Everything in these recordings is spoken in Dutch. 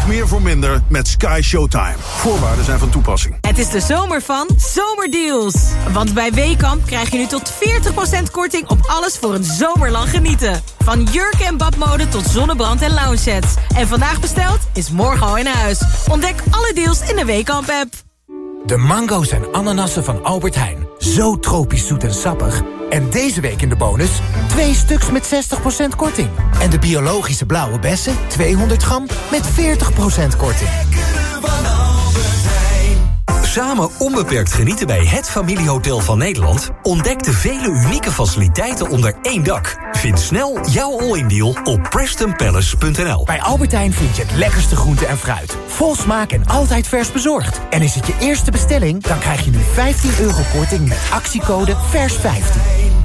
Krijg meer voor minder met Sky Showtime. Voorwaarden zijn van toepassing. Het is de zomer van Zomerdeals. Want bij Weekamp krijg je nu tot 40% korting op alles voor een zomerlang genieten. Van jurken en badmode tot zonnebrand en lounge sets. En vandaag besteld is morgen al in huis. Ontdek alle deals in de Weekamp-app. De mango's en ananassen van Albert Heijn. Zo tropisch zoet en sappig. En deze week in de bonus 2 stuks met 60% korting. En de biologische blauwe bessen, 200 gram met 40% korting. Samen onbeperkt genieten bij het familiehotel van Nederland. Ontdek de vele unieke faciliteiten onder één dak. Vind snel jouw all-in deal op PrestonPalace.nl. Bij Albert Heijn vind je het lekkerste groente en fruit. Vol smaak en altijd vers bezorgd. En is het je eerste bestelling, dan krijg je nu €15 korting met actiecode VERS15.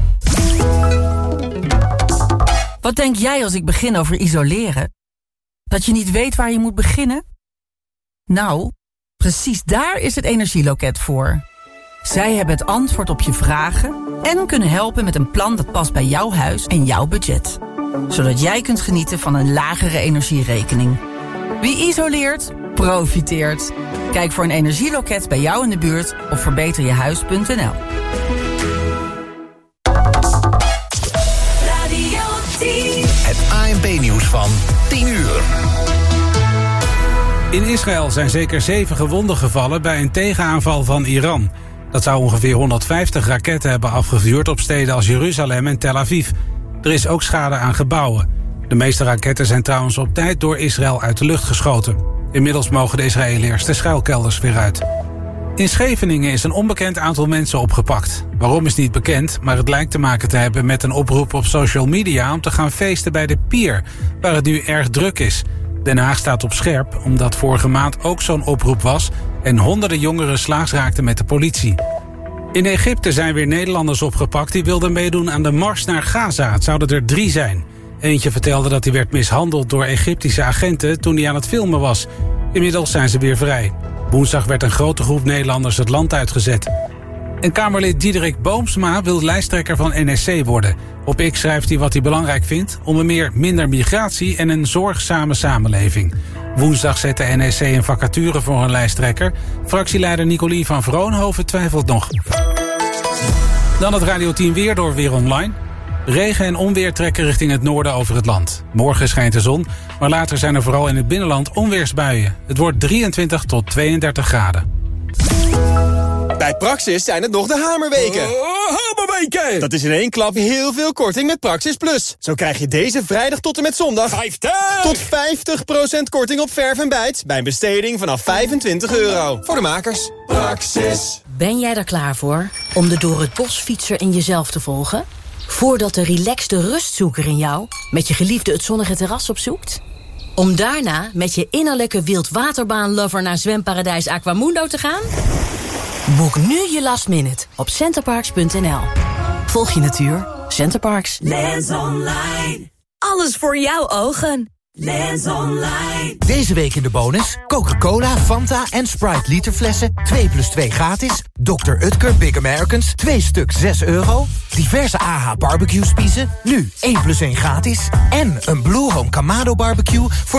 Wat denk jij als ik begin over isoleren? Dat je niet weet waar je moet beginnen? Nou, precies daar is het Energieloket voor. Zij hebben het antwoord op je vragen en kunnen helpen met een plan dat past bij jouw huis en jouw budget. Zodat jij kunt genieten van een lagere energierekening. Wie isoleert, profiteert. Kijk voor een energieloket bij jou in de buurt op verbeterjehuis.nl. Het ANP-nieuws van 10 uur. In Israël zijn zeker 7 gewonden gevallen bij een tegenaanval van Iran. Dat zou ongeveer 150 raketten hebben afgevuurd op steden als Jeruzalem en Tel Aviv. Er is ook schade aan gebouwen. De meeste raketten zijn trouwens op tijd door Israël uit de lucht geschoten. Inmiddels mogen de Israëliërs de schuilkelders weer uit. In Scheveningen is een onbekend aantal mensen opgepakt. Waarom is niet bekend, maar het lijkt te maken te hebben met een oproep op social media om te gaan feesten bij de Pier, waar het nu erg druk is. Den Haag staat op scherp, omdat vorige maand ook zo'n oproep was en honderden jongeren slaags raakten met de politie. In Egypte zijn weer Nederlanders opgepakt die wilden meedoen aan de mars naar Gaza. Het zouden er 3 zijn. Eentje vertelde dat hij werd mishandeld door Egyptische agenten toen hij aan het filmen was. Inmiddels zijn ze weer vrij. Woensdag werd een grote groep Nederlanders het land uitgezet. En Kamerlid Diederik Boomsma wil lijsttrekker van NSC worden. Op X schrijft hij wat hij belangrijk vindt. Onder minder migratie en een zorgzame samenleving. Woensdag zette NSC een vacature voor een lijsttrekker. Fractieleider Nicolie van Vroonhoven twijfelt nog. Dan het Radio 10 weer door Weer Online. Regen en onweer trekken richting het noorden over het land. Morgen schijnt de zon, maar later zijn er vooral in het binnenland onweersbuien. Het wordt 23 tot 32 graden. Bij Praxis zijn het nog de hamerweken. Hamerweken! Dat is in één klap heel veel korting met Praxis Plus. Zo krijg je deze vrijdag tot en met zondag 50! Tot 50% korting op verf en bijt bij een besteding vanaf €25. Voor de makers. Praxis. Ben jij er klaar voor om de door het bos fietser in jezelf te volgen? Voordat de relaxte rustzoeker in jou met je geliefde het zonnige terras opzoekt? Om daarna met je innerlijke wildwaterbaan-lover naar zwemparadijs Aquamundo te gaan? Boek nu je last minute op centerparks.nl. Volg je natuur. Centerparks. Lens Online. Alles voor jouw ogen. Lens Online. Deze week in de bonus Coca-Cola, Fanta en Sprite literflessen 2+2 gratis. Dr. Utker Big Americans 2 stuk €6. Diverse AH barbecue spiezen nu 1+1 gratis. En een Blue Home Kamado barbecue voor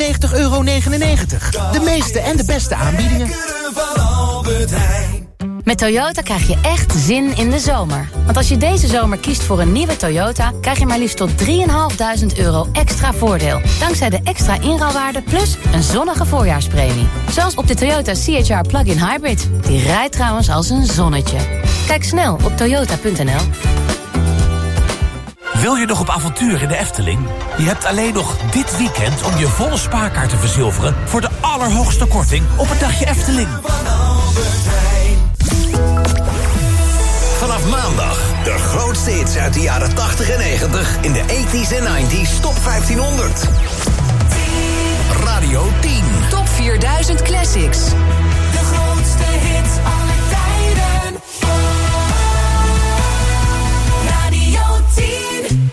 €99,99. De meeste en de beste aanbiedingen. Met Toyota krijg je echt zin in de zomer. Want als je deze zomer kiest voor een nieuwe Toyota, krijg je maar liefst tot €3.500 extra voordeel. Dankzij de extra inruilwaarde plus een zonnige voorjaarspremie. Zoals op de Toyota CHR Plug-in Hybrid. Die rijdt trouwens als een zonnetje. Kijk snel op toyota.nl. Wil je nog op avontuur in de Efteling? Je hebt alleen nog dit weekend om je volle spaarkaart te verzilveren voor de allerhoogste korting op het dagje Efteling. Vanaf maandag de grootste hits uit de jaren 80 en 90 in de 80s en 90s Top 1500. Radio 10. Top 4000 Classics. De grootste hits aller tijden. Radio 10.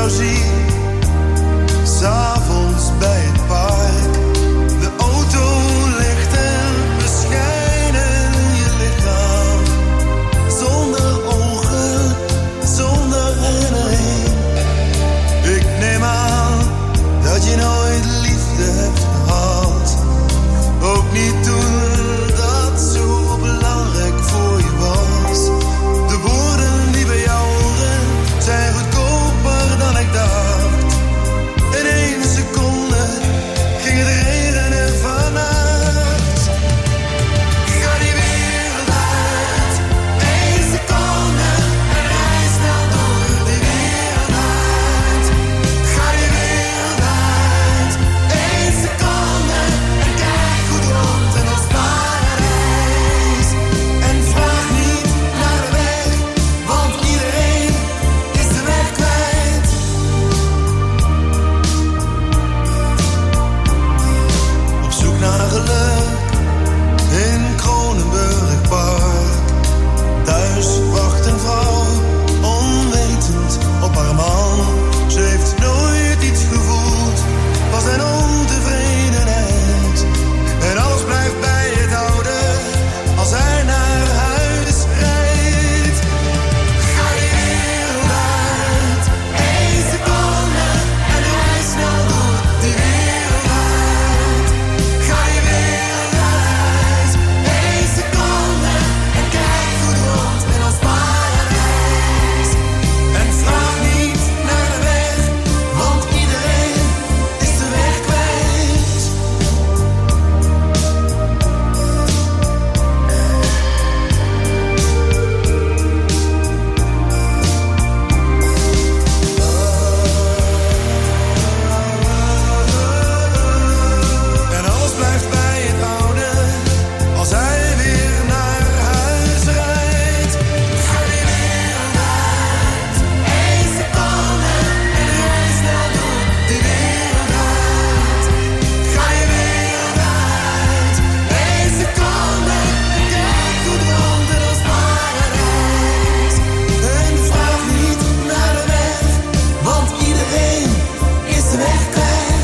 jou zie, 's avonds bij het park. De auto ligt en beschijnen je lichaam. Zonder ogen, zonder herinnering. Ik neem aan dat je nooit liefde hebt gehad. Ook niet toen dat zo belangrijk voor je was. De woorden die bij jou horen zijn goedkoper dan ik dacht. In 1 seconde ging het regenen vannacht. Ga die wereld uit, 1 seconde en rij snel door die wereld uit. Ga die wereld uit, 1 seconde en kijk goed rond in ons paradijs. En vraag niet naar de weg, want iedereen is de weg kwijt. Op zoek naar geluk in Kronenburg Park. Thuis wacht een vrouw, onwetend op haar man. Ze heeft nooit iets gevoeld, was een ontevredenheid. En alles blijft bij het oude, als hij naar huis rijdt. Ga die wereld uit, 1 seconde en rij snel door die wereld uit. Ga die wereld uit, 1 seconde en kijk goed rond in ons paradijs. En vraag niet naar de weg, want iedereen is de weg kwijt. En alles blijft bij het oude, als hij weer naar huis rijdt. Ga die wereld uit, 1 seconde en rij snel door die wereld uit. Ga je wereld uit, 1 seconde en kijk goed rond in ons paradijs. En vraag niet naar de weg, want iedereen is de weg kwijt.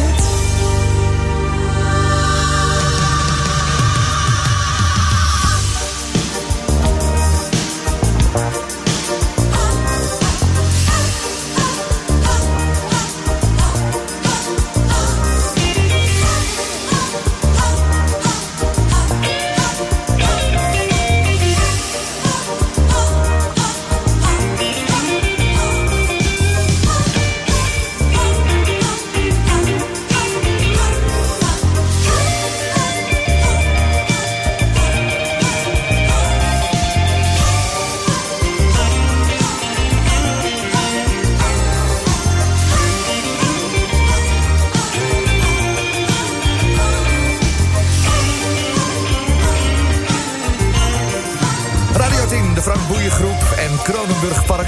Radio 10, de Frank Boeien Groep en Kronenburg Park.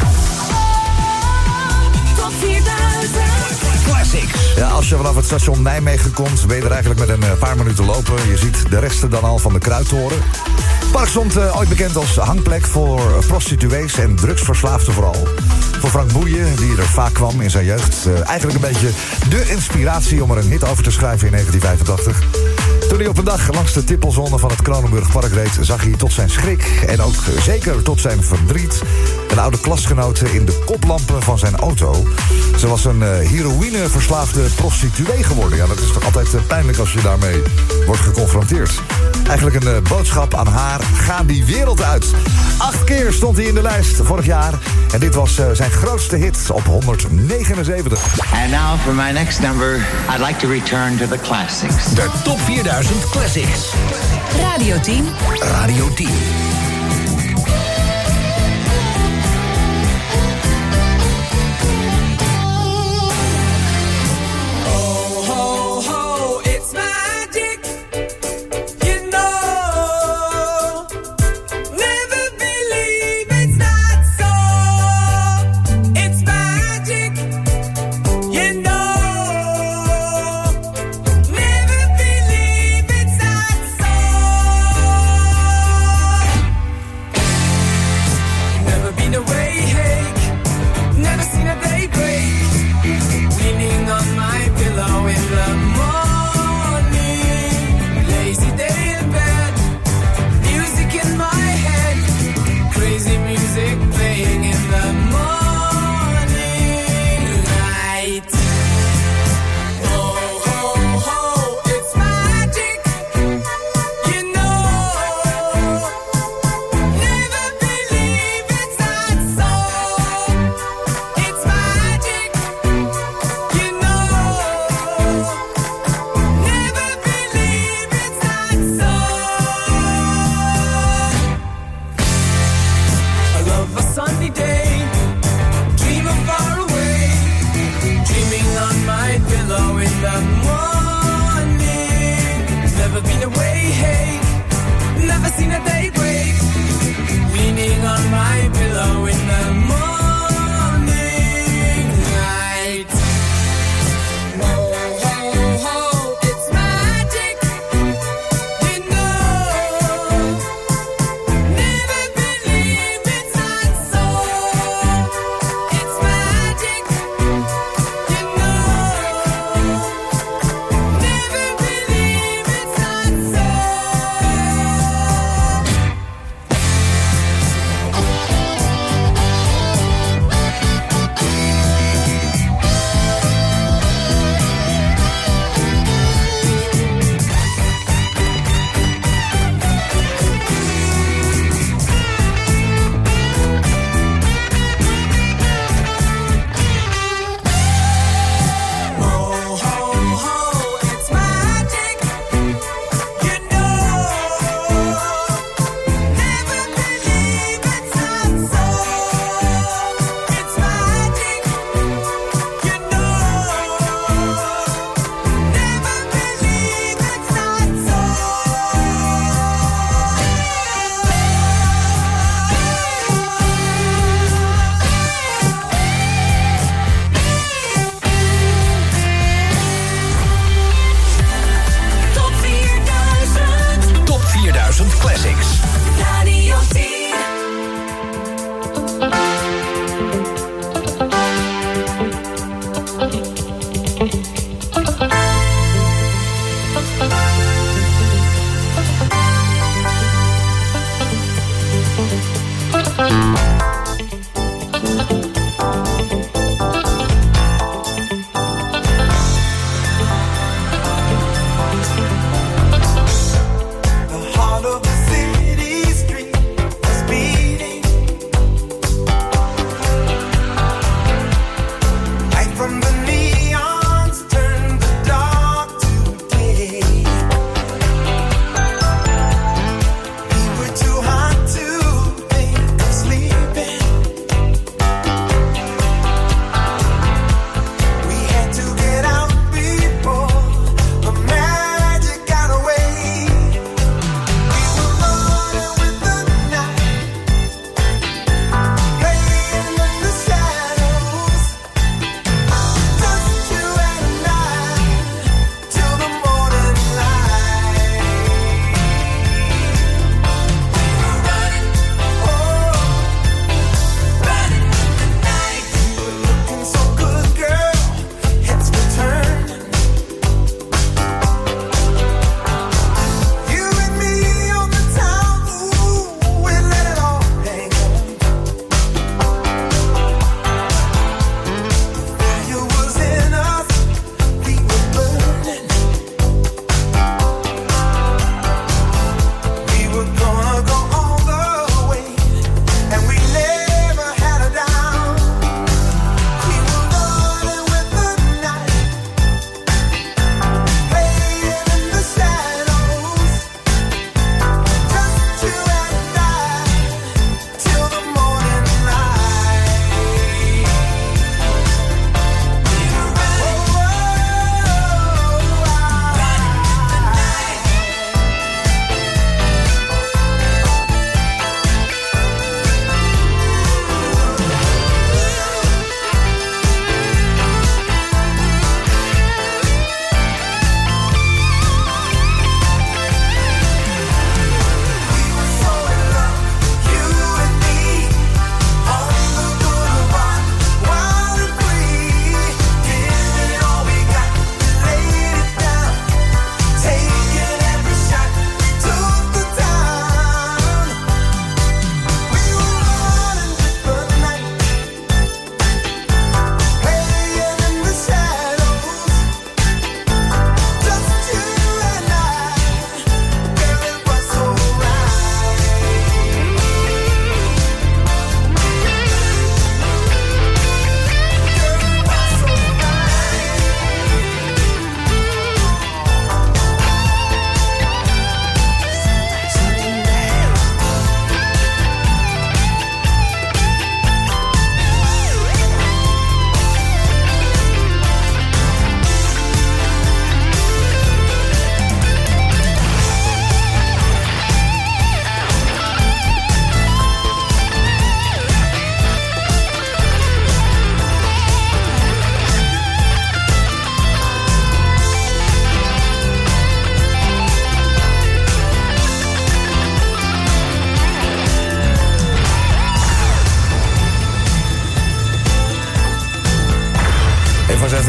Top 4000 Classics. Ja, als je vanaf het station Nijmegen komt, ben je er eigenlijk met een paar minuten lopen. Je ziet de resten dan al van de Kruittoren. Het park stond ooit bekend als hangplek voor prostituees en drugsverslaafden vooral. Voor Frank Boeien, die er vaak kwam in zijn jeugd. Eigenlijk een beetje de inspiratie om er een hit over te schrijven in 1985. Toen hij op een dag langs de tippelzone van het Kronenburg Park reed, zag hij tot zijn schrik en ook zeker tot zijn verdriet een oude klasgenote in de koplampen van zijn auto. Ze was een heroïneverslaafde prostituee geworden. Ja, dat is toch altijd pijnlijk als je daarmee wordt geconfronteerd. Eigenlijk een boodschap aan haar: ga die wereld uit. 8 keer stond hij in de lijst vorig jaar. En dit was zijn grootste hit op 179. And now for my next number, I'd like to return to the classics. De Top 4000 Classics. Radio 10. Radio 10.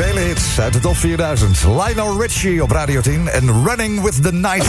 vele hits uit de top 4000. Lionel Richie op Radio 10 en Running with the Night.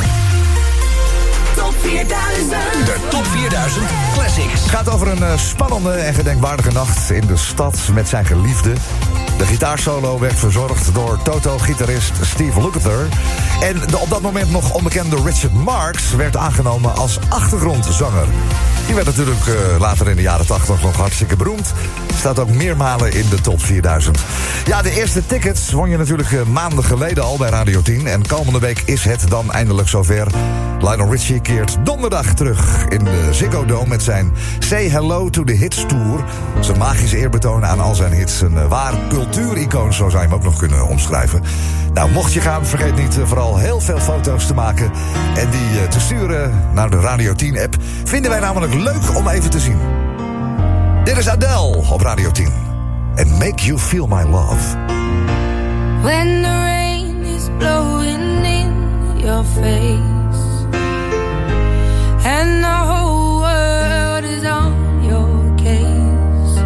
Top 4000. De Top 4000 Classics. Het gaat over een spannende en gedenkwaardige nacht in de stad met zijn geliefde. De gitaarsolo werd verzorgd door Toto-gitarist Steve Lukather. En de op dat moment nog onbekende Richard Marx werd aangenomen als achtergrondzanger. Die werd natuurlijk later in de jaren 80 nog hartstikke beroemd. Staat ook meermalen in de top 4000. Ja, de eerste tickets won je natuurlijk maanden geleden al bij Radio 10. En komende week is het dan eindelijk zover. Lionel Richie keert donderdag terug in de Ziggo Dome met zijn Say Hello to the Hits Tour. Zijn magisch eerbetoon aan al zijn hits. Een waar cultuuricoon, zo zou je hem ook nog kunnen omschrijven. Nou, mocht je gaan, vergeet niet vooral heel veel foto's te maken en die te sturen naar de Radio 10-app. Vinden wij namelijk leuk om even te zien. Dit is Adele op Radio 10. En Make You Feel My Love. When the rain is blowing in your face and the whole world is on your case,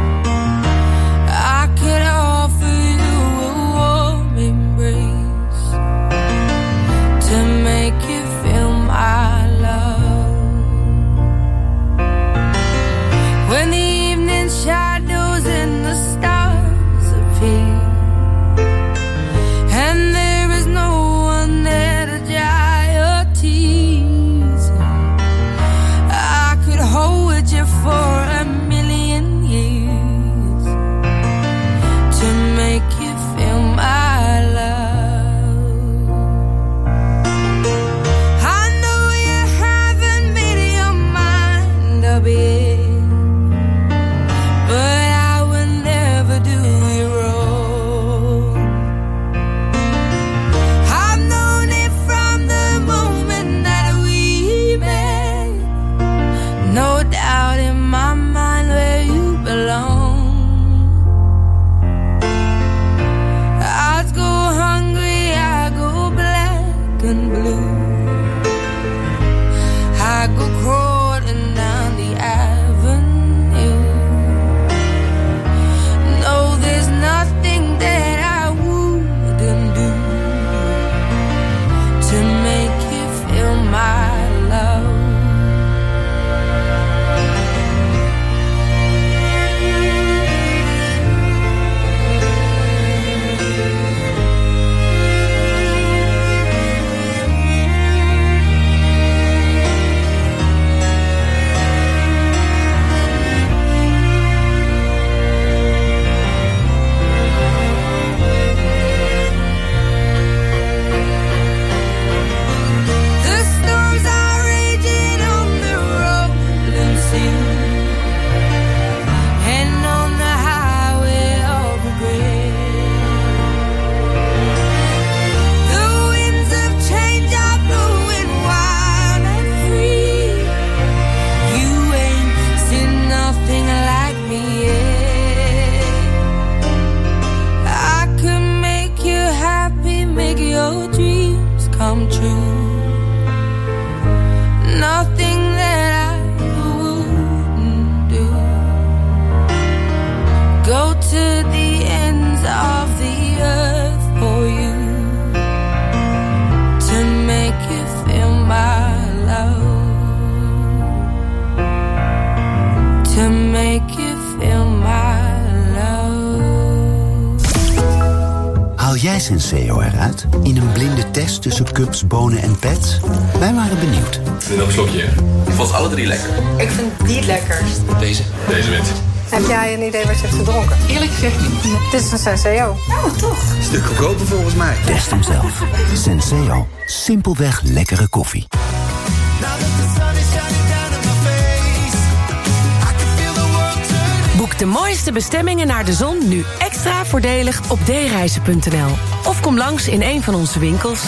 I could offer you a warm embrace to make you feel my love. When the evening shadows and the stars appear and there is no one there to dry your tears, I could hold you for a million years to make you feel my love. I know you haven't made your mind up yet, but I will never do you wrong. I've known it from the moment that we met. No doubt in my mind where you belong. I'd go hungry, I go black and blue. I go crawling down the avenue. No, there's nothing that I wouldn't do to make you feel my love. The storms are raging on the rolling sea and on the highway of regret. The winds of change are blowing wild and free. You ain't seen nothing like me yet. I could make you happy, make your dreams come true. Nothing that I wouldn't do. Go to the ends of the earth for you to make you feel my love. To make you feel my love. Haal jij Senseo eruit in een blinde test tussen cups, bonen en pets? Wij waren benieuwd. Ik vind nog een slokje. Ik vond alle drie lekker. Ik vind die het lekkerst. Deze wint. Heb jij een idee wat je hebt gedronken? Eerlijk gezegd niet. Dit is een Senseo. Oh, toch? Stuk goedkoper volgens mij. Test hem zelf. Senseo. Simpelweg lekkere koffie. Boek de mooiste bestemmingen naar de zon nu extra voordelig op dereizen.nl. Of kom langs in een van onze winkels.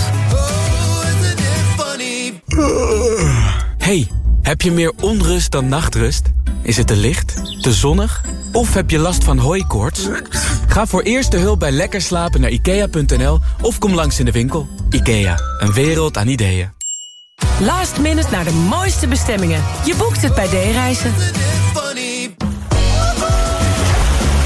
Hey, heb je meer onrust dan nachtrust? Is het te licht, te zonnig of heb je last van hooikoorts? Ga voor eerste hulp bij lekker slapen naar IKEA.nl of kom langs in de winkel. IKEA, een wereld aan ideeën. Last minute naar de mooiste bestemmingen. Je boekt het bij D-reizen.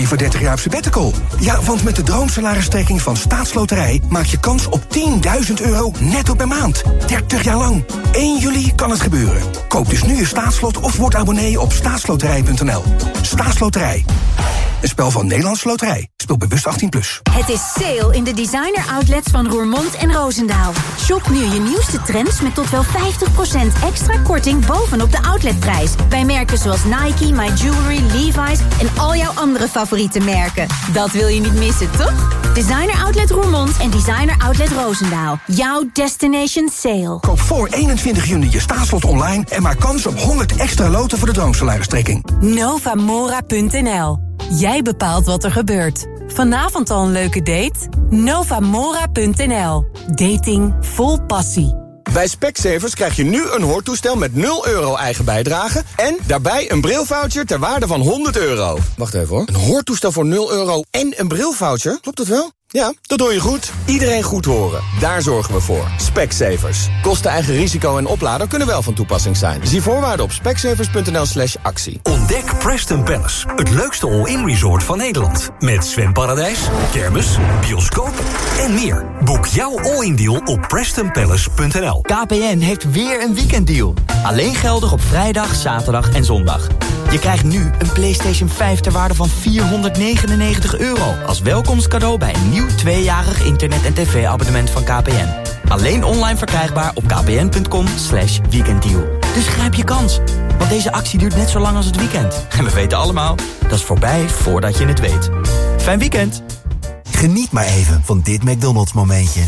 liever 30 jaar op sabbatical? Ja, want met de droomsalaristrekking van Staatsloterij maak je kans op €10.000 netto per maand. 30 jaar lang. 1 juli kan het gebeuren. Koop dus nu je staatslot of word abonnee op staatsloterij.nl. Staatsloterij. Een spel van Nederlandse Loterij. Speel bewust 18+. Het is sale in de designer outlets van Roermond en Roosendaal. Shop nu je nieuwste trends met tot wel 50% extra korting bovenop de outletprijs. Bij merken zoals Nike, My Jewelry, Levi's en al jouw andere favoriete merken. Dat wil je niet missen, toch? Designer Outlet Roermond en Designer Outlet Roosendaal. Jouw destination sale. Koop voor 21 juni je staatslot online en maak kans op 100 extra loten voor de droomsalaristrekking. Novamora.nl. Jij bepaalt wat er gebeurt. Vanavond al een leuke date? Novamora.nl. Dating vol passie. Bij Specsavers krijg je nu een hoortoestel met €0 eigen bijdrage en daarbij een brilvoucher ter waarde van €100. Wacht even hoor. Een hoortoestel voor €0 en een brilvoucher? Klopt dat wel? Ja, dat hoor je goed. Iedereen goed horen. Daar zorgen we voor. Specsavers. Kosten, eigen risico en oplader kunnen wel van toepassing zijn. Zie voorwaarden op specsavers.nl/actie. Ontdek Preston Palace, het leukste all-in resort van Nederland. Met zwemparadijs, kermis, bioscoop en meer. Boek jouw all-in deal op prestonpalace.nl. KPN heeft weer een weekenddeal. Alleen geldig op vrijdag, zaterdag en zondag. Je krijgt nu een PlayStation 5 ter waarde van €499 als welkomstcadeau bij een nieuw 2-jarig internet- en tv-abonnement van KPN. Alleen online verkrijgbaar op kpn.com/weekenddeal. Dus grijp je kans, want deze actie duurt net zo lang als het weekend. En we weten allemaal, dat is voorbij voordat je het weet. Fijn weekend! Geniet maar even van dit McDonald's momentje.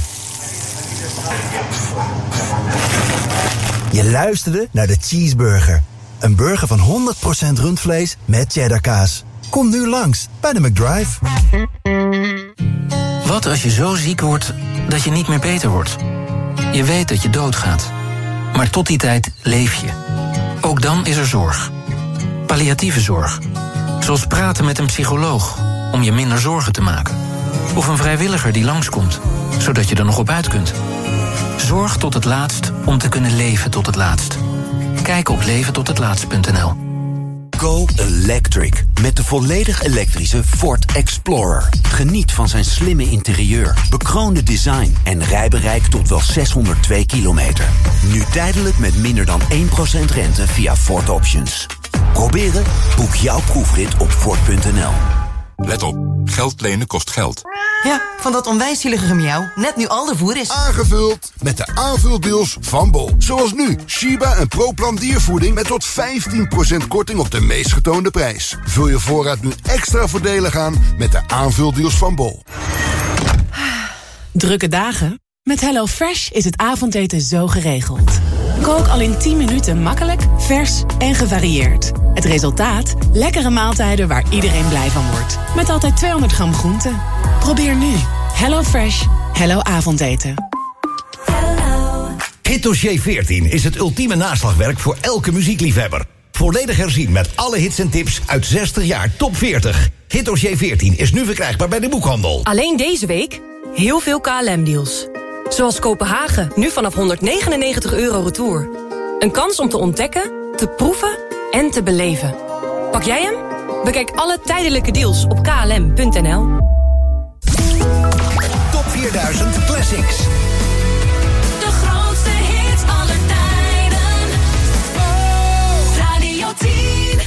Je luisterde naar de Cheeseburger. Een burger van 100% rundvlees met cheddarkaas. Kom nu langs bij de McDrive. Wat als je zo ziek wordt dat je niet meer beter wordt? Je weet dat je doodgaat. Maar tot die tijd leef je. Ook dan is er zorg. Palliatieve zorg. Zoals praten met een psycholoog om je minder zorgen te maken. Of een vrijwilliger die langskomt, zodat je er nog op uit kunt. Zorg tot het laatst om te kunnen leven tot het laatst. Kijk op leventothetlaatst.nl. Go Electric. Met de volledig elektrische Ford Explorer. Geniet van zijn slimme interieur, bekroonde design en rijbereik tot wel 602 kilometer. Nu tijdelijk met minder dan 1% rente via Ford Options. Proberen? Boek jouw proefrit op Ford.nl. Let op, geld lenen kost geld. Ja, van dat onwijs zielige gemiauw. Net nu al de voer is. Aangevuld met de aanvuldeals van Bol. Zoals nu, Shiba en ProPlan diervoeding met tot 15% korting op de meest getoonde prijs. Vul je voorraad nu extra voordelig aan met de aanvuldeals van Bol. Drukke dagen? Met HelloFresh is het avondeten zo geregeld. Kook al in 10 minuten makkelijk, vers en gevarieerd. Het resultaat? Lekkere maaltijden waar iedereen blij van wordt. Met altijd 200 gram groente. Probeer nu. HelloFresh. Hello avondeten. Hitdossier 14 is het ultieme naslagwerk voor elke muziekliefhebber. Volledig herzien met alle hits en tips uit 60 jaar top 40. Hitdossier 14 is nu verkrijgbaar bij de boekhandel. Alleen deze week heel veel KLM-deals. Zoals Kopenhagen, nu vanaf €199 retour. Een kans om te ontdekken, te proeven en te beleven. Pak jij hem? Bekijk alle tijdelijke deals op klm.nl. Top 4000 Classics. De grootste hits aller tijden. Radio 10.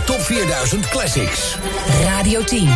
Top 4000 Classics. Radio 10.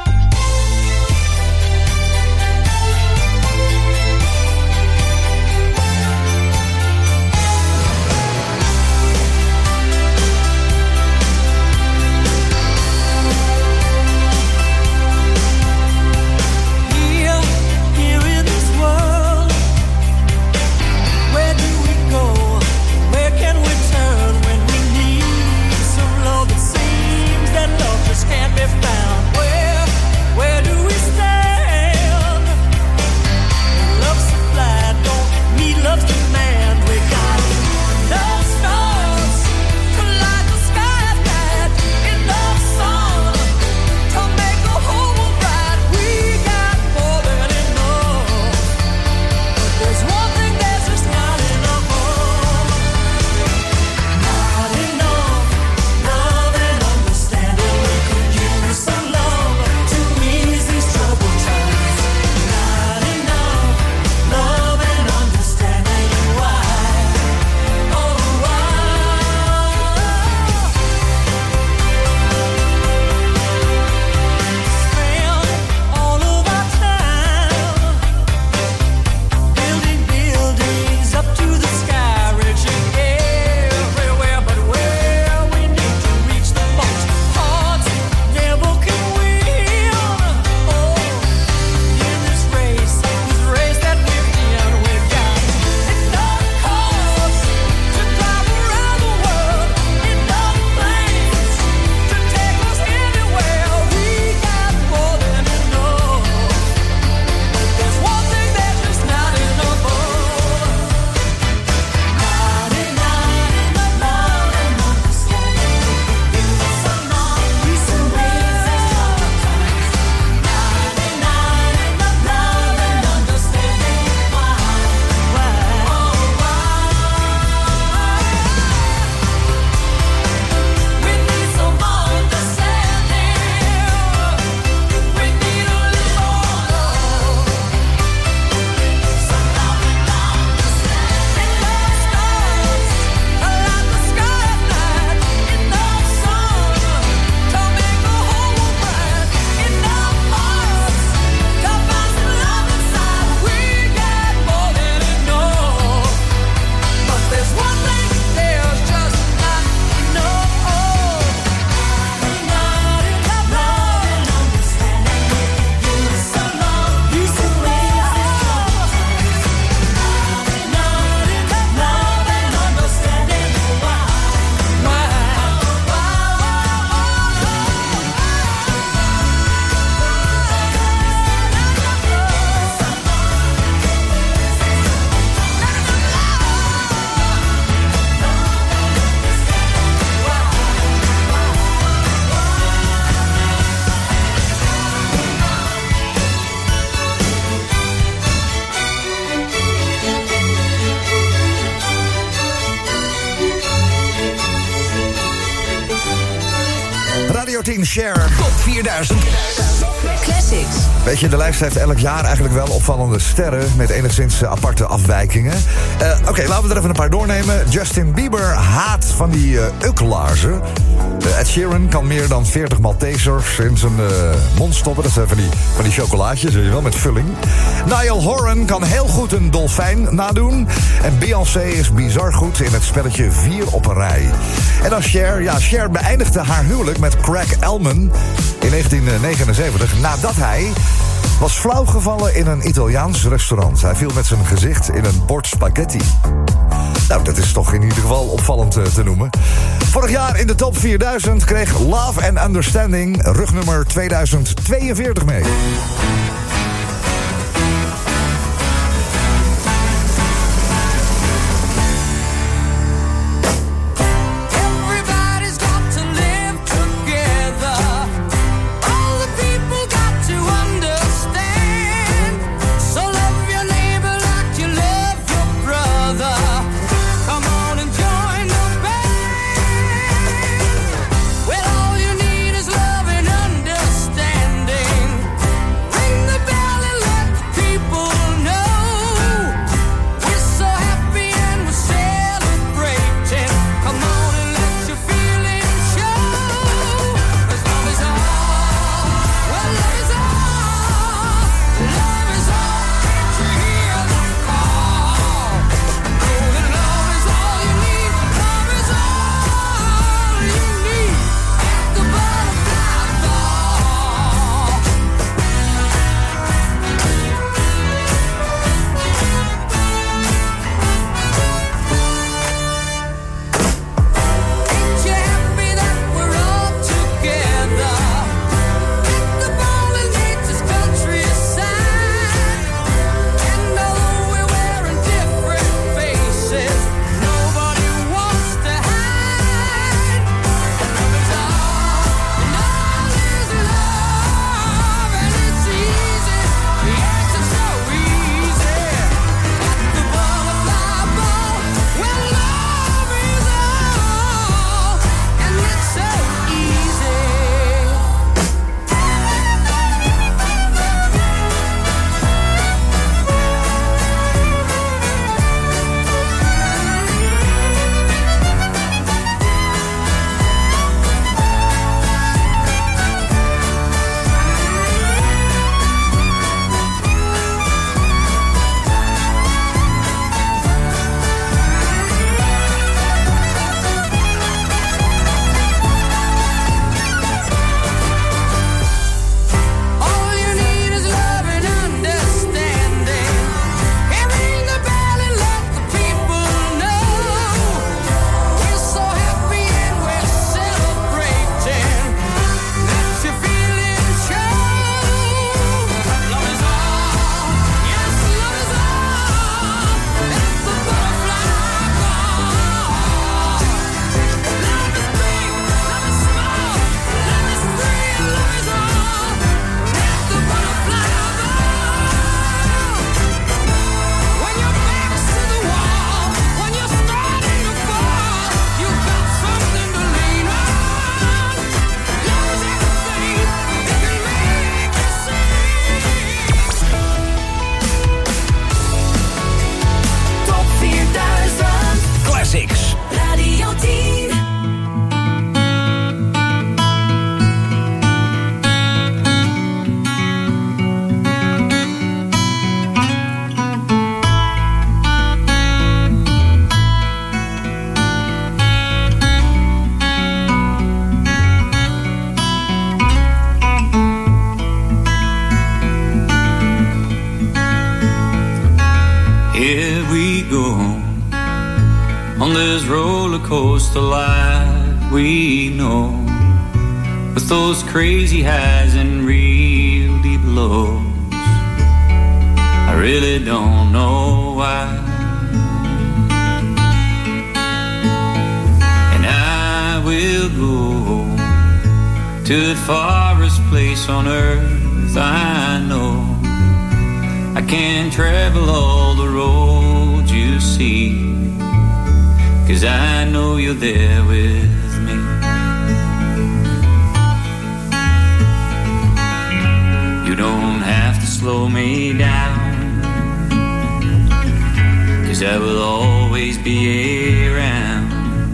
Radio 10 Share. Top 4000. Classics. Weet je, de lijst heeft elk jaar eigenlijk wel opvallende sterren met enigszins aparte afwijkingen. Oké, laten we er even een paar doornemen. Justin Bieber haat van die ukkelaarzen. Ed Sheeran kan meer dan 40 Maltesers in zijn mond stoppen. Dat zijn van die chocolaatjes, weet je wel, met vulling. Niall Horan kan heel goed een dolfijn nadoen. En Beyoncé is bizar goed in het spelletje 4 op een rij. En dan Cher. Ja, Cher beëindigde haar huwelijk met Craig Elman in 1979... nadat hij was flauwgevallen in een Italiaans restaurant. Hij viel met zijn gezicht in een bord spaghetti. Nou, dat is toch in ieder geval opvallend te noemen. Vorig jaar in de top 4000 kreeg Love and Understanding rugnummer 2042 mee. The roller coaster life we know, with those crazy highs and real deep lows. I really don't know why. And I will go to the farthest place on earth I know. I can't travel all the roads you see, 'cause I know you're there with me. You don't have to slow me down, 'cause I will always be around.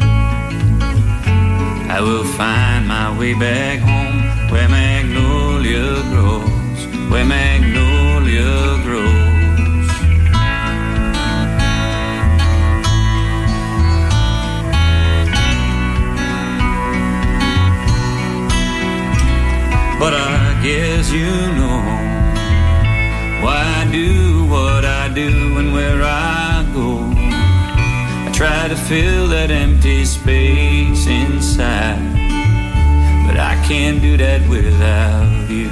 I will find my way back home, where magnolia grows, where magnolia grows. But I guess you know why I do what I do and where I go. I try to fill that empty space inside, but I can't do that without you.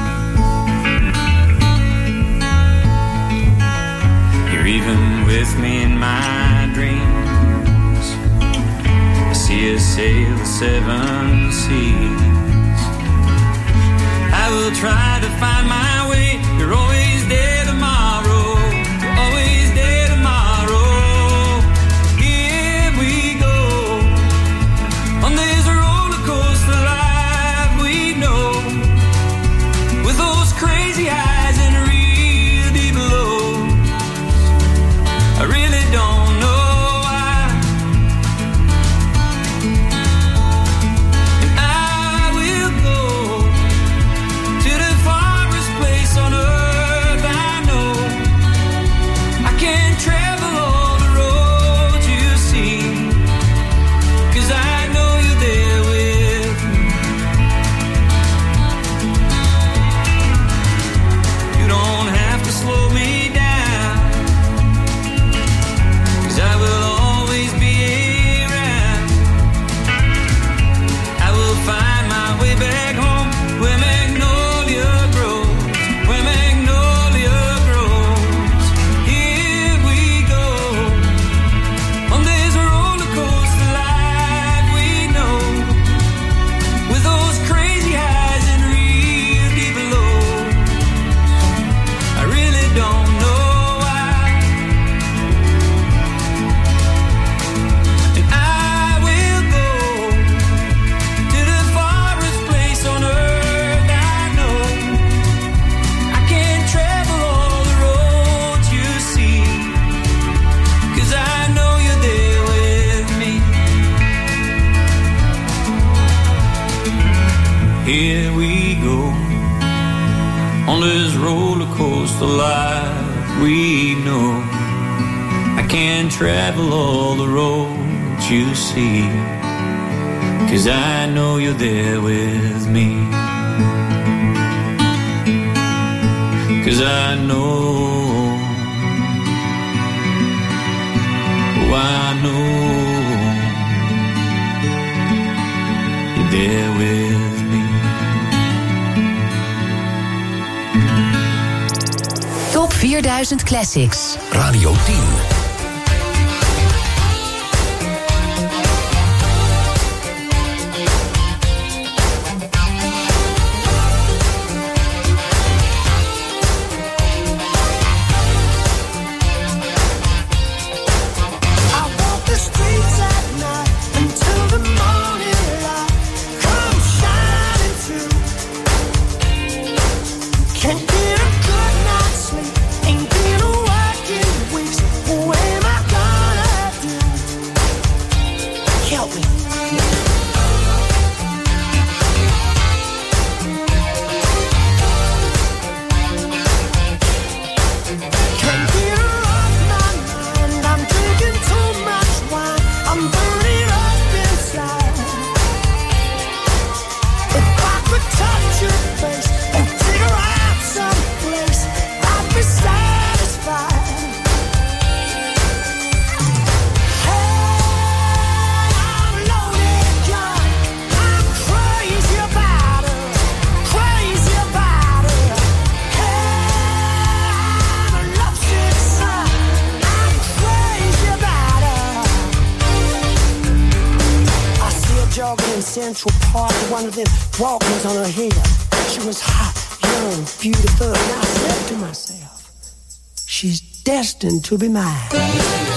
You're even with me in my dreams. I see us sail the 7 seas. I will try to find my way. You're always there tomorrow. You're always there tomorrow. Here we go on this roller coaster life we know, with those crazy highs and real deep lows. I really don't know why. And I will go to the farthest place on earth I know. I can't travel all the roads you see, 'cause I know you're there with me. You don't have to slow me down, 'cause I will always be around. I will find my way back home, where magnolia grows, where magnolia grows. Here we go on this roller coaster life we know, with those crazy highs and real deep lows. I really don't know why. And I will go to the farthest place on earth I know. I can't travel all the roads you see, 'cause I know you're there with me. Here we go on this roller coaster life we know. I can't travel all the roads you see, 'cause I know you're there with me. 'Cause I know, oh I know you're there with me. Top 4000 Classics. Radio 10. Can't get a good night's sleep, ain't been a working weeks. Central Park, one of them Walkmans on her head. She was hot, young, beautiful, and I said to myself, she's destined to be mine.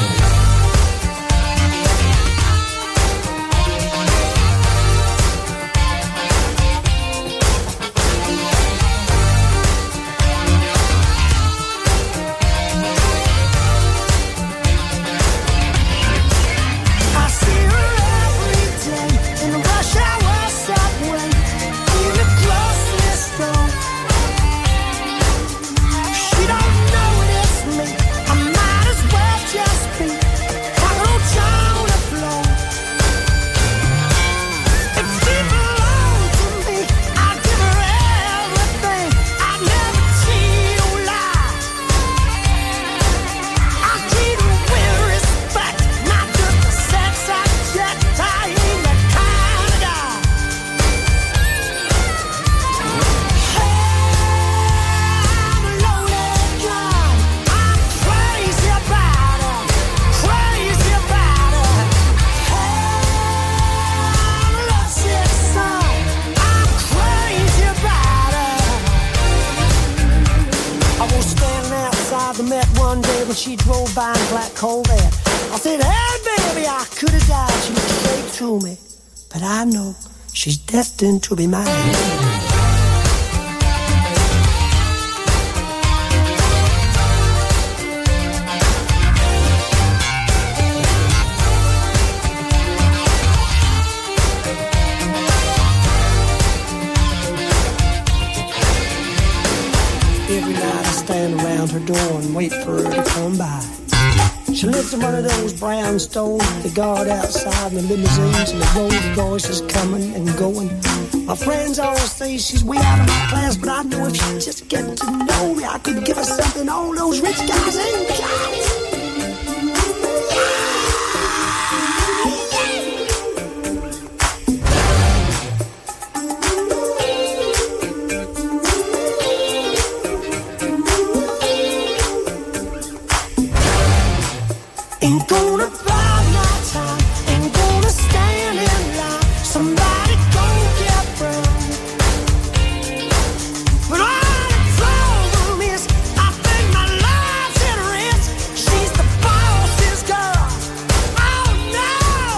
She drove by in black Corvette. I said, hey, baby, I could have died. She looked straight through me. But I know she's destined to be mine. Every night I stand around her door and wait for her to come by. She lives in one of those brownstones, the guard outside, and the limousines, and the Rolls Royces coming and going. My friends always say she's way out of my class, but I know if she just get to know me, I could give her something all those rich guys ain't got. Ain't gonna buy my time, ain't gonna stand in line. Somebody gon' get burned. But all the problem is, I think my life's at risk. She's the boss's girl. Oh no!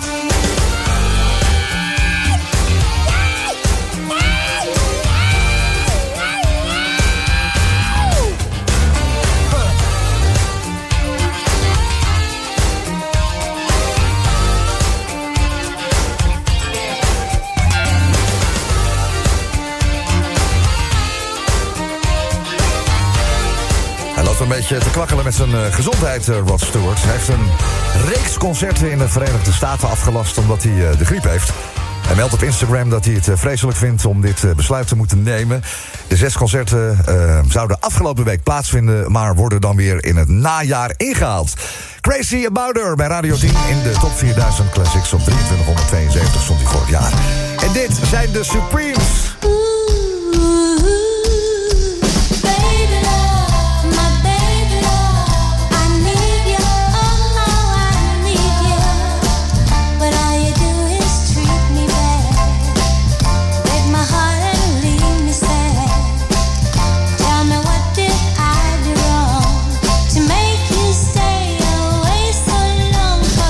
Een beetje te kwakkelen met zijn gezondheid, Rod Stewart. Hij heeft een reeks concerten in de Verenigde Staten afgelast omdat hij de griep heeft. Hij meldt op Instagram dat hij het vreselijk vindt om dit besluit te moeten nemen. De 6 concerten zouden afgelopen week plaatsvinden, maar worden dan weer in het najaar ingehaald. Crazy About Her bij Radio 10 in de top 4000 Classics. Op 2372 stond hij vorig jaar. En dit zijn de Supremes.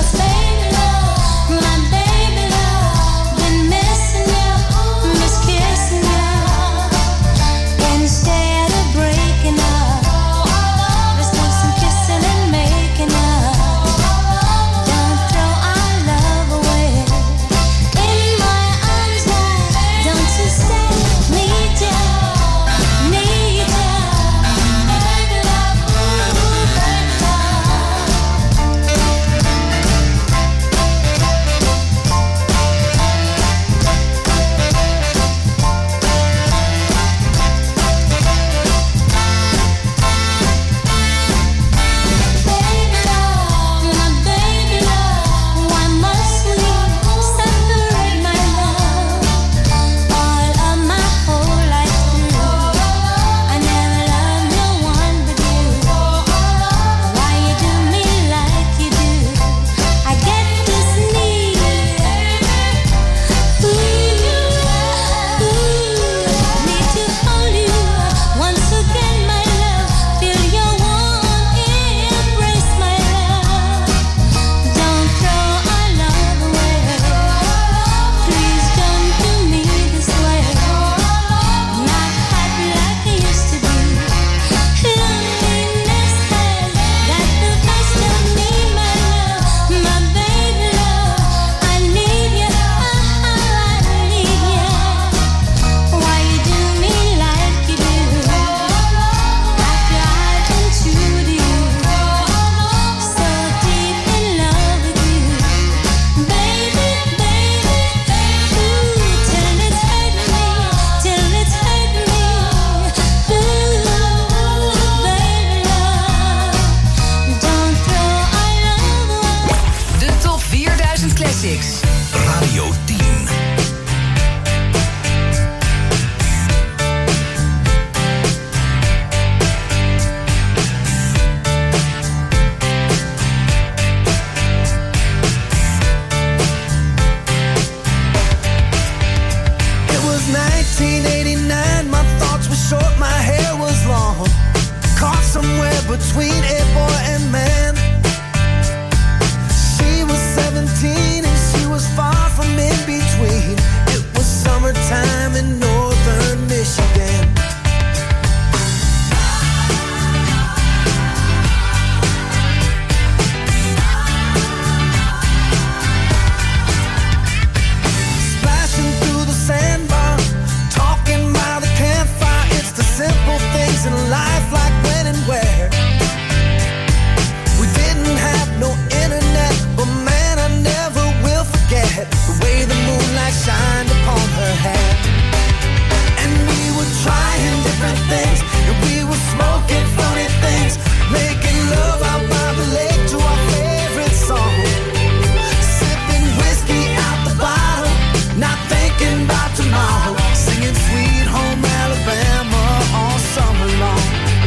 Kiss between a boy and man. She was 17 and she was far from in between. It was summertime in northern Michigan. Simple things in life like when and where. We didn't have no internet, but man, I never will forget the way the moonlight shined upon her hair. And we were trying different things, and we were smoking funny things, making love out by the lake to our favorite song. Sipping whiskey out the bottle, not thinking about tomorrow, singing Sweet Home Alabama all summer long.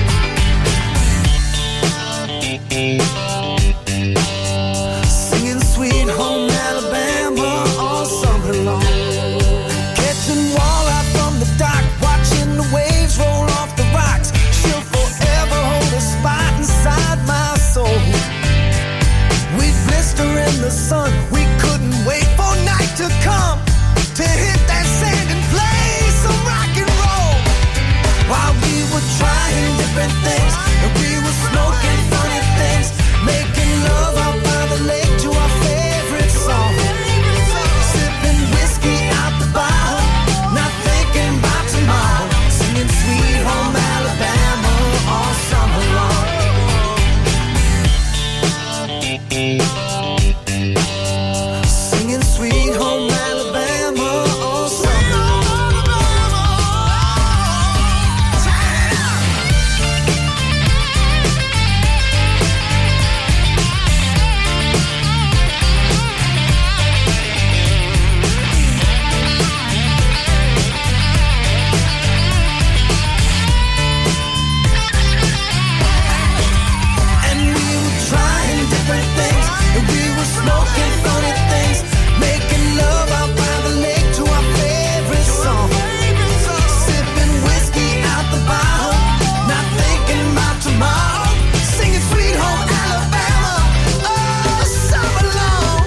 Singing Sweet Home Alabama all summer long. Catching walleye from the dock, watching the waves roll off the rocks. She'll forever hold a spot inside my soul. We'd blister in the sun, we couldn't wait for night to come to hit that sand and play some rock and roll. While we were trying different things, and we were smoking funny things, making love out by the lake to our favorite song. Sipping whiskey out the bottle, not thinking about tomorrow, singing Sweet Home Alabama all summer long. Singing Sweet Home Alabama all summer long. Smoking funny things, making love out by the lake to our favorite song. Sipping whiskey out the bottle, not thinking about tomorrow, singing Sweet Home Alabama all summer long.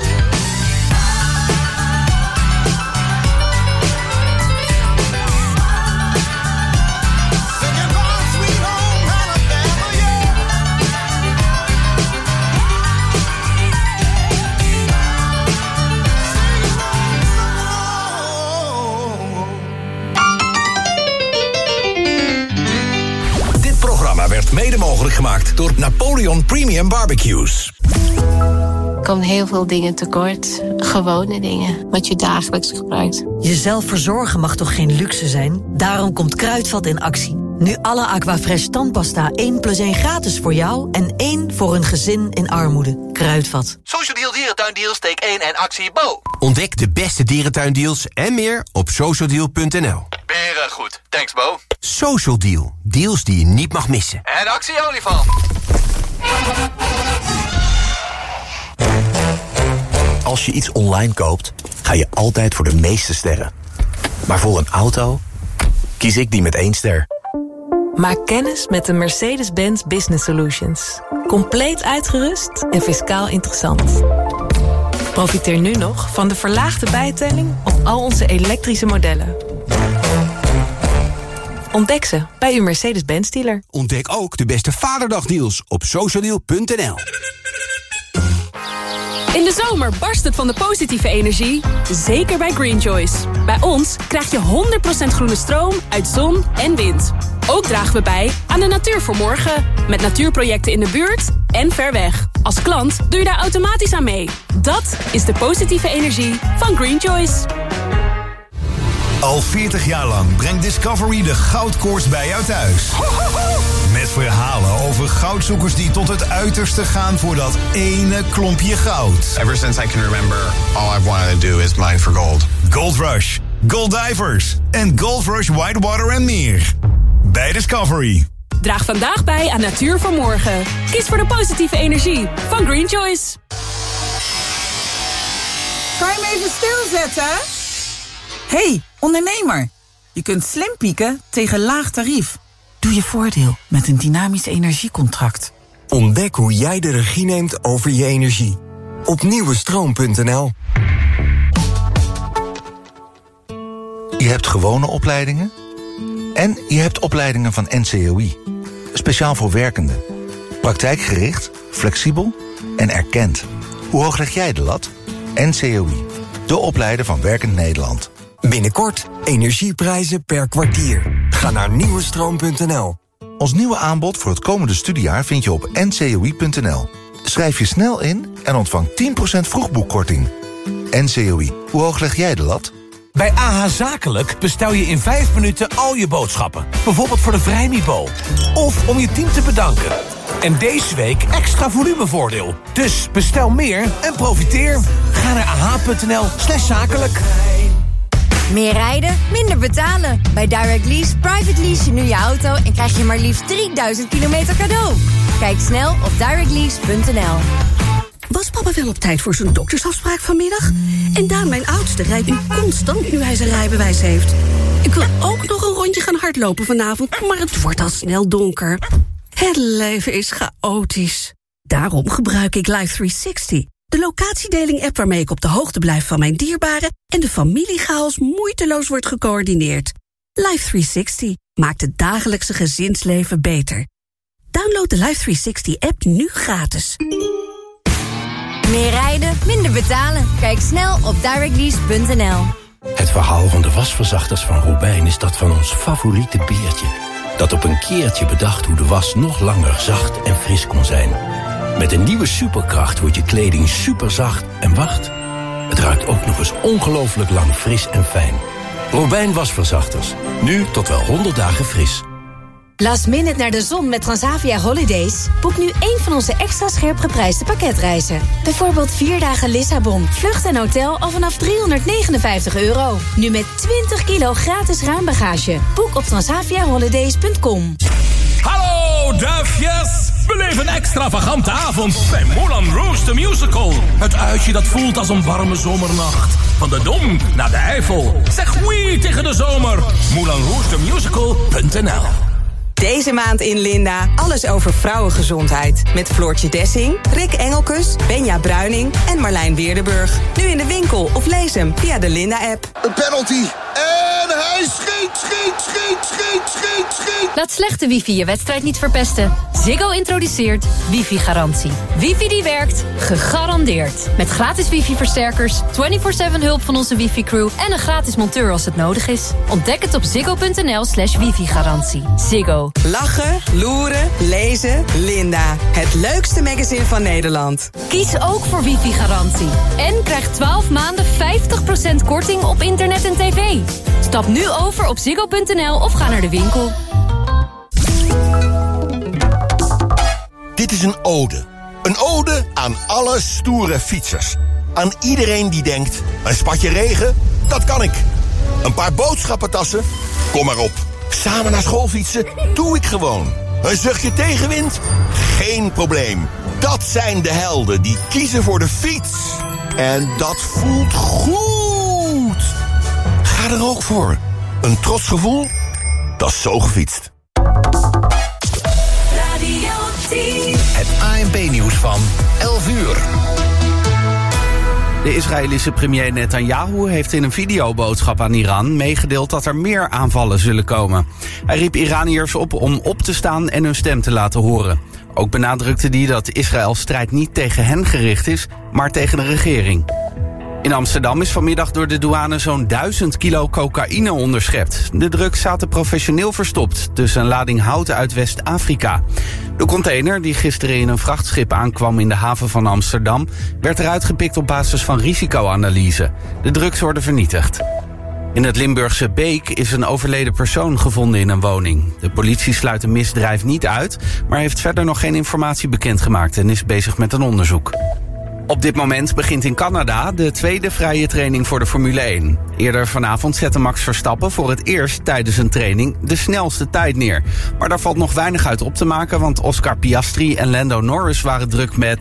Singing about Sweet Home Alabama, yeah. Werd mede mogelijk gemaakt door Napoleon Premium Barbecues. Er komen heel veel dingen tekort. Gewone dingen, wat je dagelijks gebruikt. Jezelf verzorgen mag toch geen luxe zijn? Daarom komt Kruidvat in actie. Nu alle Aquafresh tandpasta 1+1 gratis voor jou en 1 voor een gezin in armoede. Kruidvat. Social Deal Dierentuindeals, take 1 en actie Bo. Ontdek de beste dierentuindeals en meer op socialdeal.nl. Beren goed, thanks Bo. Social Deal, deals die je niet mag missen. En actie olifant. Als je iets online koopt, ga je altijd voor de meeste sterren. Maar voor een auto kies ik die met 1 ster. Maak kennis met de Mercedes-Benz Business Solutions. Compleet uitgerust en fiscaal interessant. Profiteer nu nog van de verlaagde bijtelling op al onze elektrische modellen. Ontdek ze bij uw Mercedes-Benz dealer. Ontdek ook de beste Vaderdagdeals op socialdeal.nl. In de zomer barst het van de positieve energie, zeker bij Green Choice. Bij ons krijg je 100% groene stroom uit zon en wind. Ook dragen we bij aan de natuur voor morgen, met natuurprojecten in de buurt en ver weg. Als klant doe je daar automatisch aan mee. Dat is de positieve energie van Green Choice. Al 40 jaar lang brengt Discovery de goudkoorts bij jou thuis. Met verhalen over goudzoekers die tot het uiterste gaan voor dat ene klompje goud. Ever since I can remember, all I've wanted to do is mine for gold. Gold Rush, Gold Divers en Gold Rush Whitewater en meer. Bij Discovery. Draag vandaag bij aan Natuur voor Morgen. Kies voor de positieve energie van Green Choice. Kan je me even stilzetten? Hey, ondernemer. Je kunt slim pieken tegen laag tarief. Doe je voordeel met een dynamisch energiecontract. Ontdek hoe jij de regie neemt over je energie. Op nieuwestroom.nl. Je hebt gewone opleidingen en je hebt opleidingen van NCOI. Speciaal voor werkenden. Praktijkgericht, flexibel en erkend. Hoe hoog leg jij de lat? NCOI, de opleider van Werkend Nederland. Binnenkort energieprijzen per kwartier. Ga naar nieuwestroom.nl. Ons nieuwe aanbod voor het komende studiejaar vind je op ncoi.nl. Schrijf je snel in en ontvang 10% vroegboekkorting. NCOI, hoe hoog leg jij de lat? Bij AH Zakelijk bestel je in 5 minuten al je boodschappen. Bijvoorbeeld voor de Vrijmibo. Of om je team te bedanken. En deze week extra volumevoordeel. Dus bestel meer en profiteer. Ga naar ah.nl/zakelijk. Meer rijden, minder betalen. Bij Direct Lease private lease je nu je auto en krijg je maar liefst 3000 kilometer cadeau. Kijk snel op directlease.nl. Was papa wel op tijd voor zijn doktersafspraak vanmiddag? En Daan, mijn oudste, rijdt nu constant nu hij zijn rijbewijs heeft. Ik wil ook nog een rondje gaan hardlopen vanavond, maar het wordt al snel donker. Het leven is chaotisch. Daarom gebruik ik Life360. De locatiedeling-app waarmee ik op de hoogte blijf van mijn dierbaren en de familiechaos moeiteloos wordt gecoördineerd. Life360 maakt het dagelijkse gezinsleven beter. Download de Life360-app nu gratis. Meer rijden, minder betalen. Kijk snel op directlease.nl. Het verhaal van de wasverzachters van Robijn is dat van ons favoriete beertje. Dat op een keertje bedacht hoe de was nog langer zacht en fris kon zijn. Met een nieuwe superkracht wordt je kleding superzacht en wacht, het ruikt ook nog eens ongelooflijk lang fris en fijn. Robijn wasverzachters. Nu tot wel 100 dagen fris. Last minute naar de zon met Transavia Holidays? Boek nu één van onze extra scherp geprijsde pakketreizen. Bijvoorbeeld 4 dagen Lissabon, vlucht en hotel al vanaf €359. Nu met 20 kilo gratis ruimbagage. Boek op transaviaholidays.com. Hallo duifjes! Beleef een extravagante avond bij Moulin Rouge the Musical. Het uitje dat voelt als een warme zomernacht. Van de Dom naar de Eifel. Zeg oui tegen de zomer. MoulinRougeTheMusical.nl. Deze maand in Linda alles over vrouwengezondheid. Met Floortje Dessing, Rick Engelkes, Benja Bruining en Marlijn Weerdenburg. Nu in de winkel of lees hem via de Linda-app. Een penalty. En hij schiet. Laat slechte wifi je wedstrijd niet verpesten. Ziggo introduceert wifi-garantie. Wifi die werkt, gegarandeerd. Met gratis wifi-versterkers, 24/7 hulp van onze wifi-crew... en een gratis monteur als het nodig is. Ontdek het op ziggo.nl/wifi-garantie. Ziggo. Lachen, loeren, lezen, Linda. Het leukste magazine van Nederland. Kies ook voor wifi-garantie. En krijg 12 maanden 50% korting op internet en tv. Stap nu over op ziggo.nl of ga naar de winkel. Dit is een ode. Een ode aan alle stoere fietsers. Aan iedereen die denkt, een spatje regen, dat kan ik. Een paar boodschappentassen, kom maar op. Samen naar school fietsen, doe ik gewoon. Een zuchtje tegenwind, geen probleem. Dat zijn de helden die kiezen voor de fiets. En dat voelt goed. Ga er ook voor. Een trots gevoel, dat is zo gefietst. Radio 10. Het ANP-nieuws van 11 uur. De Israëlische premier Netanyahu heeft in een videoboodschap aan Iran meegedeeld dat er meer aanvallen zullen komen. Hij riep Iraniërs om op te staan en hun stem te laten horen. Ook benadrukte hij dat Israëls strijd niet tegen hen gericht is, maar tegen de regering. In Amsterdam is vanmiddag door de douane zo'n 1000 kilo cocaïne onderschept. De drugs zaten professioneel verstopt tussen een lading hout uit West-Afrika. De container, die gisteren in een vrachtschip aankwam in de haven van Amsterdam, werd eruit gepikt op basis van risicoanalyse. De drugs worden vernietigd. In het Limburgse Beek is een overleden persoon gevonden in een woning. De politie sluit een misdrijf niet uit, maar heeft verder nog geen informatie bekendgemaakt en is bezig met een onderzoek. Op dit moment begint in Canada de tweede vrije training voor de Formule 1. Eerder vanavond zette Max Verstappen voor het eerst tijdens een training de snelste tijd neer. Maar daar valt nog weinig uit op te maken, want Oscar Piastri en Lando Norris waren druk met